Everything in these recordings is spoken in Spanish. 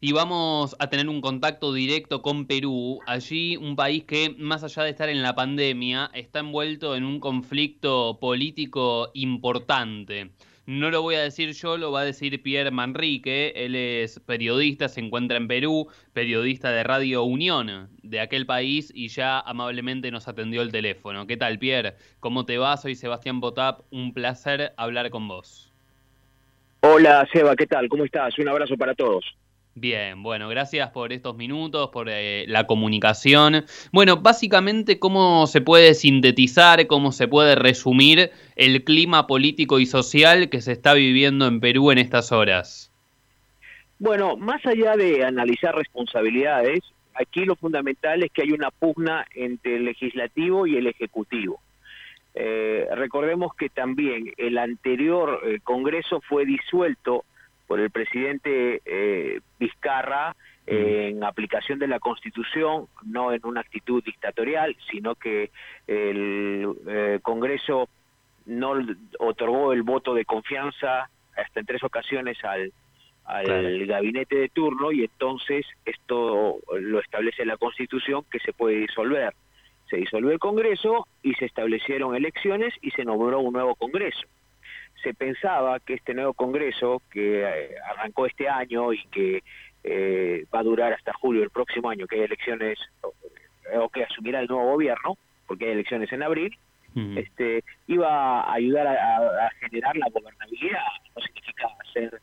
y vamos a tener un contacto directo con Perú. Allí un país que, más allá de estar en la pandemia, está envuelto en un conflicto político importante. No lo voy a decir yo, lo va a decir Pierre Manrique. Él es periodista, se encuentra en Perú, periodista de Radio Unión de aquel país y ya amablemente nos atendió el teléfono. ¿Qué tal, Pierre? ¿Cómo te va? Soy Sebastián Potap. Un placer hablar con vos. Hola Seba, ¿qué tal? ¿Cómo estás? Un abrazo para todos. Bien, bueno, gracias por estos minutos, por la comunicación. Bueno, básicamente, ¿cómo se puede sintetizar, cómo se puede resumir el clima político y social que se está viviendo en Perú en estas horas? Bueno, más allá de analizar responsabilidades, aquí lo fundamental es que hay una pugna entre el legislativo y el ejecutivo. Recordemos que también el anterior Congreso fue disuelto por el presidente Vizcarra en aplicación de la Constitución, no en una actitud dictatorial, sino que el Congreso no otorgó el voto de confianza hasta en 3 ocasiones al Claro. gabinete de turno, y entonces esto lo establece la Constitución, que se puede disolver. Se disolvió el Congreso y se establecieron elecciones y se nombró un nuevo Congreso. Se pensaba que este nuevo Congreso, que arrancó este año y que va a durar hasta julio del próximo año, que hay elecciones, o que asumirá el nuevo gobierno, porque hay elecciones en abril, Ujú. iba a ayudar a generar la gobernabilidad. No significa ser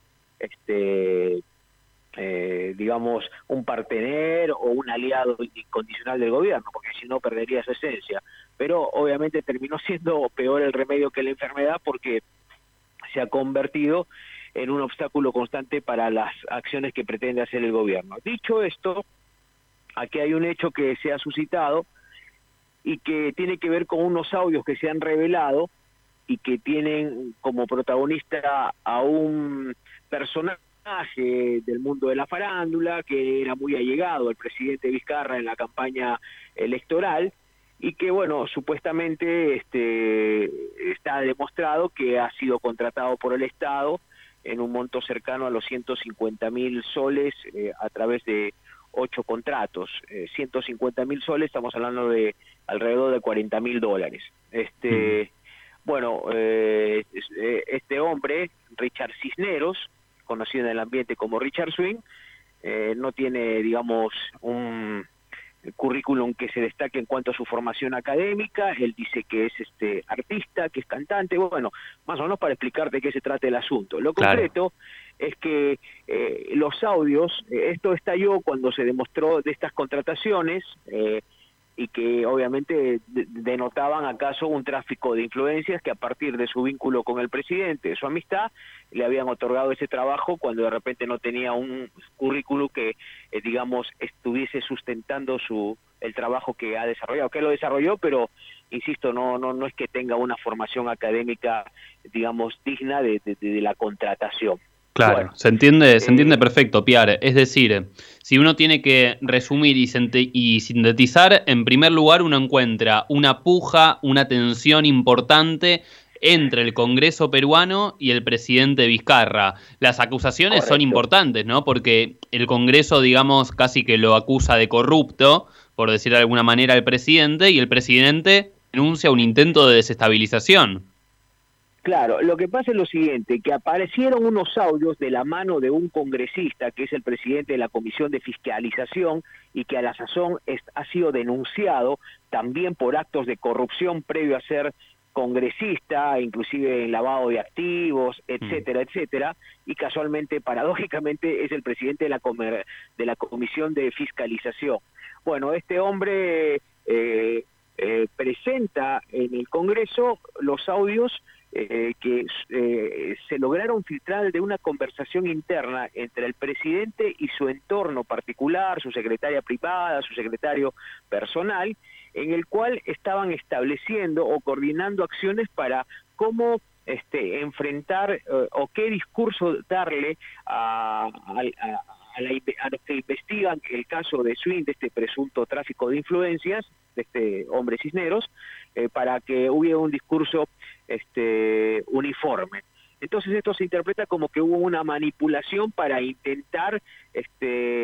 digamos, un partener o un aliado incondicional del gobierno, porque si no perdería su esencia. Pero obviamente terminó siendo peor el remedio que la enfermedad, porque se ha convertido en un obstáculo constante para las acciones que pretende hacer el gobierno. Dicho esto, aquí hay un hecho que se ha suscitado y que tiene que ver con unos audios que se han revelado y que tienen como protagonista a un personaje del mundo de la farándula que era muy allegado al presidente Vizcarra en la campaña electoral, y que, bueno, supuestamente está demostrado que ha sido contratado por el Estado en un monto cercano a los 150.000 soles a través de 8 contratos. 150.000 soles, estamos hablando de alrededor de $40.000. Mm. Bueno, este hombre, Richard Cisneros, conocido en el ambiente como Richard Swing, no tiene, digamos, un currículum que se destaque en cuanto a su formación académica. Él dice que es artista, que es cantante. Bueno, más o menos para explicar de qué se trata el asunto. Lo Claro. concreto es que los audios, esto estalló cuando se demostró de estas contrataciones, y que obviamente denotaban acaso un tráfico de influencias, que a partir de su vínculo con el presidente, de su amistad, le habían otorgado ese trabajo cuando de repente no tenía un currículum que, digamos, estuviese sustentando el trabajo que ha desarrollado, que lo desarrolló, pero insisto, no es que tenga una formación académica, digamos, digna de la contratación. Claro, Bueno, se entiende perfecto, Pierre. Es decir, si uno tiene que resumir y sintetizar, en primer lugar uno encuentra una puja, una tensión importante entre el Congreso peruano y el presidente Vizcarra. Las acusaciones son correcto. importantes, ¿no? Porque el Congreso, digamos, casi que lo acusa de corrupto, por decir de alguna manera, al presidente, y el presidente denuncia un intento de desestabilización. Claro, lo que pasa es lo siguiente, que aparecieron unos audios de la mano de un congresista, que es el presidente de la Comisión de Fiscalización, y que a la sazón ha sido denunciado también por actos de corrupción previo a ser congresista, inclusive en lavado de activos, Mm. etcétera, etcétera, y casualmente, paradójicamente, es el presidente de la Comisión de Fiscalización. Bueno, este hombre presenta en el Congreso los audios que se lograron filtrar de una conversación interna entre el presidente y su entorno particular, su secretaria privada, su secretario personal, en el cual estaban estableciendo o coordinando acciones para cómo enfrentar o qué discurso darle a los que investigan el caso de Swing, de este presunto tráfico de influencias, de este hombre Cisneros, para que hubiera un discurso uniforme. Entonces esto se interpreta como que hubo una manipulación para intentar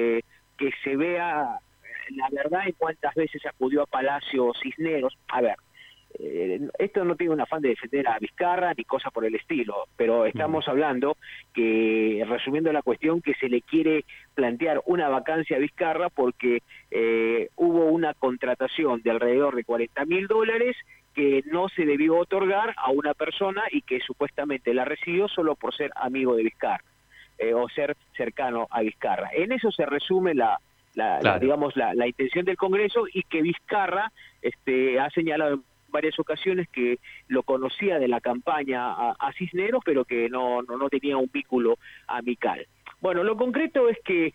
verdad en cuántas veces acudió a Palacio Cisneros. A ver, esto no tiene un afán de defender a Vizcarra ni cosa por el estilo, pero estamos hablando que, resumiendo la cuestión, que se le quiere plantear una vacancia a Vizcarra porque hubo una contratación de alrededor de $40.000 que no se debió otorgar a una persona y que supuestamente la recibió solo por ser amigo de Vizcarra o ser cercano a Vizcarra. En eso se resume la intención del Congreso, y que Vizcarra ha señalado en varias ocasiones que lo conocía de la campaña a Cisneros, pero que no tenía un vínculo amical. Bueno, lo concreto es que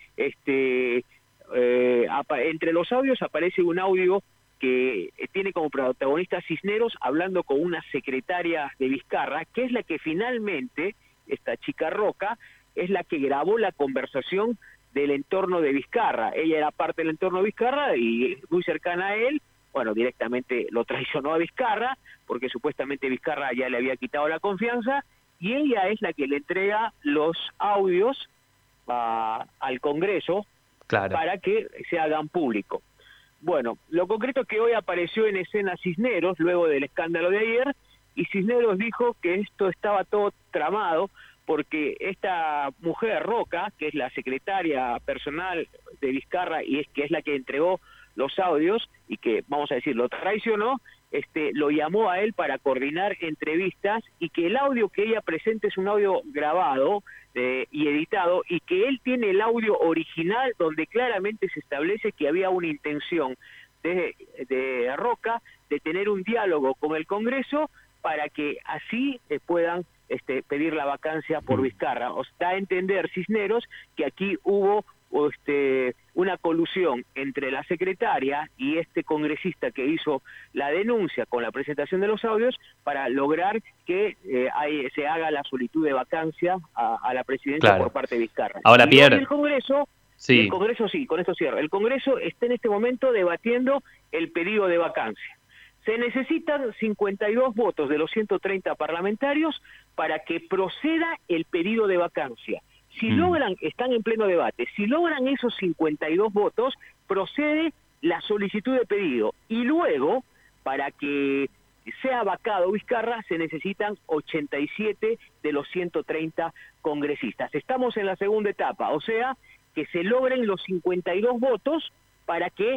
entre los audios aparece un audio que tiene como protagonista Cisneros hablando con una secretaria de Vizcarra, que es la que finalmente, esta chica Roca, es la que grabó la conversación del entorno de Vizcarra. Ella era parte del entorno de Vizcarra y muy cercana a él. Bueno, directamente lo traicionó a Vizcarra, porque supuestamente Vizcarra ya le había quitado la confianza, y ella es la que le entrega los audios al Congreso para que se hagan público. Bueno, lo concreto es que hoy apareció en escena Cisneros, luego del escándalo de ayer, y Cisneros dijo que esto estaba todo tramado, porque esta mujer Roca, que es la secretaria personal de Vizcarra y que es la que entregó los audios y que, vamos a decir, lo traicionó, lo llamó a él para coordinar entrevistas, y que el audio que ella presenta es un audio grabado y editado, y que él tiene el audio original donde claramente se establece que había una intención de Roca de tener un diálogo con el Congreso para que así puedan pedir la vacancia por Vizcarra. O sea, da a entender Cisneros que aquí hubo una colusión entre la secretaria y este congresista que hizo la denuncia con la presentación de los audios para lograr que se haga la solicitud de vacancia a la presidencia por parte de Vizcarra. Ahora, y Pierre, el Congreso, sí. El Congreso, sí, con esto cierro, el Congreso está en este momento debatiendo el pedido de vacancia. Se necesitan 52 votos de los 130 parlamentarios para que proceda el pedido de vacancia. Si logran, están en pleno debate, si logran esos 52 votos, procede la solicitud de pedido. Y luego, para que sea vacado Vizcarra, se necesitan 87 de los 130 congresistas. Estamos en la segunda etapa, o sea, que se logren los 52 votos para que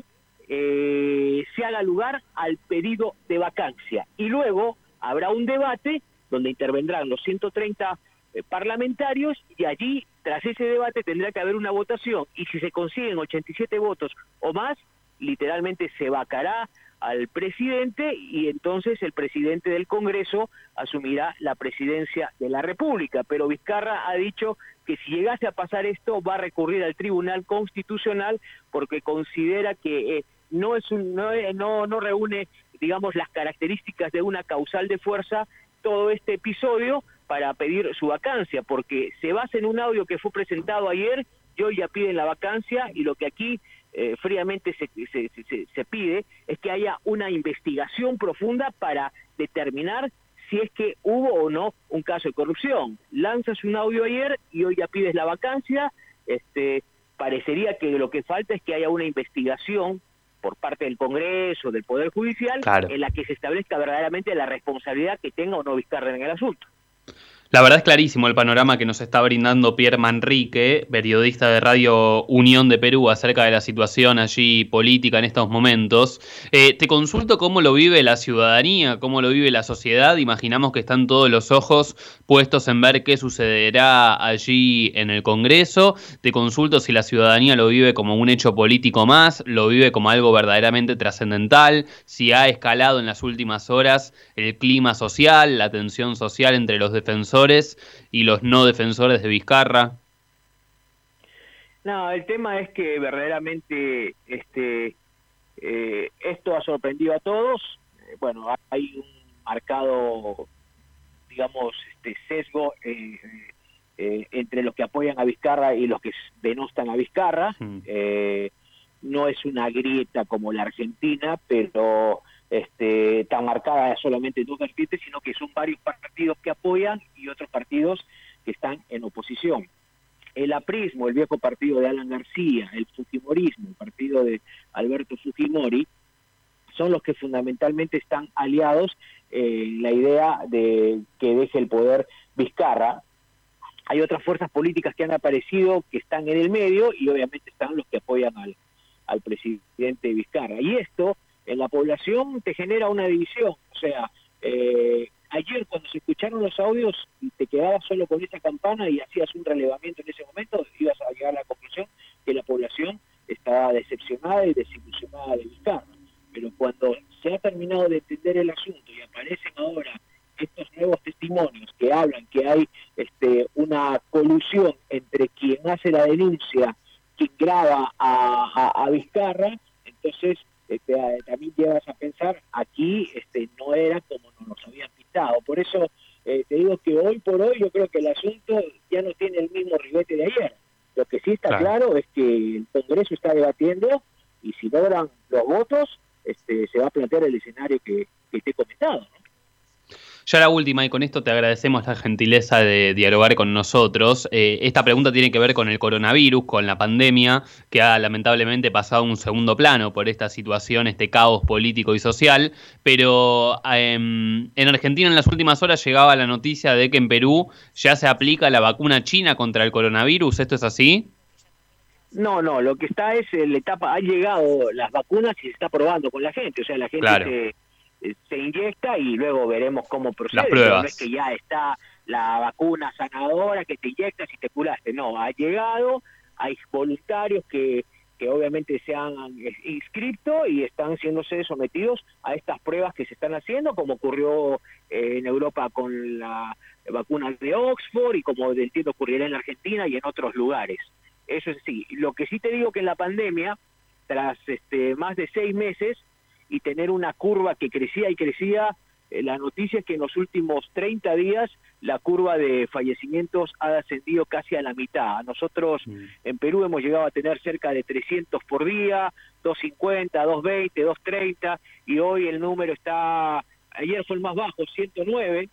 se haga lugar al pedido de vacancia. Y luego habrá un debate donde intervendrán los 130 parlamentarios, y allí, tras ese debate, tendrá que haber una votación, y si se consiguen 87 votos o más, literalmente se vacará al presidente, y entonces el presidente del Congreso asumirá la presidencia de la República. Pero Vizcarra ha dicho que si llegase a pasar esto va a recurrir al Tribunal Constitucional, porque considera que no reúne, digamos, las características de una causal de fuerza todo este episodio para pedir su vacancia, porque se basa en un audio que fue presentado ayer y hoy ya piden la vacancia, y lo que aquí fríamente se pide es que haya una investigación profunda para determinar si es que hubo o no un caso de corrupción. Lanzas un audio ayer y hoy ya pides la vacancia. Parecería que lo que falta es que haya una investigación por parte del Congreso, del Poder Judicial, en la que se establezca verdaderamente la responsabilidad que tenga o no Vizcarra en el asunto. La verdad es clarísimo el panorama que nos está brindando Pierre Manrique, periodista de Radio Unión de Perú, acerca de la situación allí política en estos momentos. Te consulto cómo lo vive la ciudadanía, cómo lo vive la sociedad. Imaginamos que están todos los ojos puestos en ver qué sucederá allí en el Congreso. Te consulto si la ciudadanía lo vive como un hecho político más, lo vive como algo verdaderamente trascendental, si ha escalado en las últimas horas el clima social, la tensión social entre los defensores y los no defensores de Vizcarra. No, el tema es que verdaderamente esto ha sorprendido a todos. Bueno, hay un marcado, digamos, sesgo entre los que apoyan a Vizcarra y los que denostan a Vizcarra. No es una grieta como la Argentina, pero tan marcada solamente en dos vertientes, sino que son varios partidos que apoyan y otros partidos que están en oposición. El aprismo, el viejo partido de Alan García, el fujimorismo, el partido de Alberto Fujimori, son los que fundamentalmente están aliados en la idea de que deje el poder Vizcarra. Hay otras fuerzas políticas que han aparecido, que están en el medio, y obviamente están los que apoyan al presidente Vizcarra. Y esto en la población te genera una división. O sea, ayer cuando se escucharon los audios y te quedabas solo con esa campana y hacías un relevamiento en ese momento, ibas a llegar a la conclusión que la población estaba decepcionada y desilusionada de Vizcarra. Pero cuando se ha terminado de entender el asunto y aparecen ahora estos nuevos testimonios que hablan que hay una colusión entre quien hace la denuncia, quien graba a Vizcarra, entonces también llevas a pensar, aquí no era como nos habían pintado. Por eso te digo que hoy por hoy yo creo que el asunto ya no tiene el mismo ribete de ayer. Lo que sí está claro es que el Congreso está debatiendo y si logran los votos, se va a plantear el escenario que te he comentado, ¿no? Ya la última, y con esto te agradecemos la gentileza de dialogar con nosotros. Esta pregunta tiene que ver con el coronavirus, con la pandemia, que ha lamentablemente pasado a un segundo plano por esta situación, este caos político y social. Pero en Argentina en las últimas horas llegaba la noticia de que en Perú ya se aplica la vacuna china contra el coronavirus. ¿Esto es así? No, lo que está es la etapa, han llegado las vacunas y se está probando con la gente. O sea, la gente claro. se inyecta y luego veremos cómo procede. Las pruebas. No es que ya está la vacuna sanadora que te inyectas y te curaste. No, ha llegado, hay voluntarios que obviamente se han inscrito y están siéndose sometidos a estas pruebas que se están haciendo, como ocurrió en Europa con la vacuna de Oxford y como entiendo ocurrirá en la Argentina y en otros lugares. Eso es sí. Lo que sí te digo que en la pandemia, tras más de 6 meses, y tener una curva que crecía y crecía, la noticia es que en los últimos 30 días la curva de fallecimientos ha ascendido casi a la mitad. Nosotros en Perú hemos llegado a tener cerca de 300 por día, 250, 220, 230, y hoy el número está, ayer fue el más bajo, 109,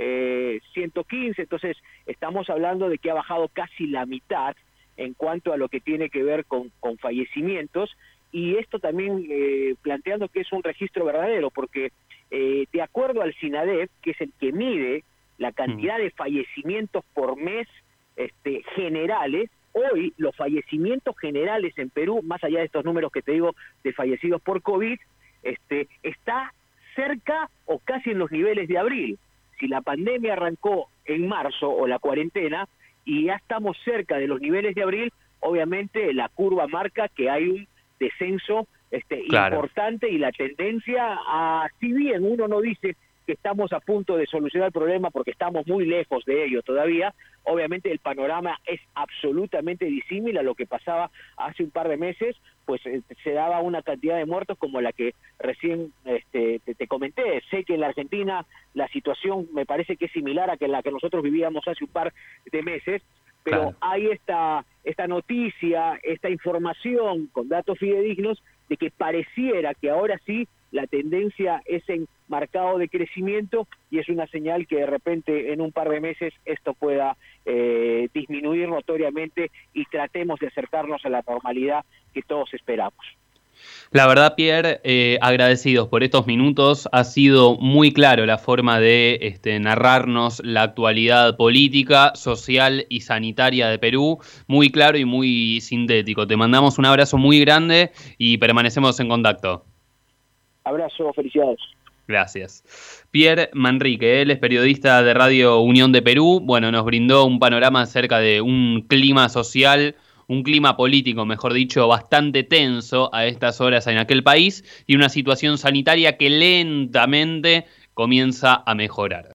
115, entonces estamos hablando de que ha bajado casi la mitad en cuanto a lo que tiene que ver con fallecimientos. Y esto también planteando que es un registro verdadero, porque de acuerdo al SINADEF, que es el que mide la cantidad de fallecimientos por mes generales, hoy los fallecimientos generales en Perú, más allá de estos números que te digo de fallecidos por COVID, está cerca o casi en los niveles de abril. Si la pandemia arrancó en marzo o la cuarentena y ya estamos cerca de los niveles de abril, obviamente la curva marca que hay un descenso importante y la tendencia si bien uno no dice que estamos a punto de solucionar el problema porque estamos muy lejos de ello todavía, obviamente el panorama es absolutamente disímil a lo que pasaba hace un par de meses, pues se daba una cantidad de muertos como la que recién te comenté. Sé que en la Argentina la situación me parece que es similar a la que nosotros vivíamos hace un par de meses, pero hay esta noticia, esta información con datos fidedignos de que pareciera que ahora sí la tendencia es en marcado de crecimiento y es una señal que de repente en un par de meses esto pueda disminuir notoriamente y tratemos de acercarnos a la normalidad que todos esperamos. La verdad, Pierre, agradecidos por estos minutos. Ha sido muy claro la forma de narrarnos la actualidad política, social y sanitaria de Perú. Muy claro y muy sintético. Te mandamos un abrazo muy grande y permanecemos en contacto. Abrazo, felicidades. Gracias. Pierre Manrique, él es periodista de Radio Unión de Perú. Bueno, nos brindó un panorama acerca de un clima social, un clima político, mejor dicho, bastante tenso a estas horas en aquel país y una situación sanitaria que lentamente comienza a mejorar.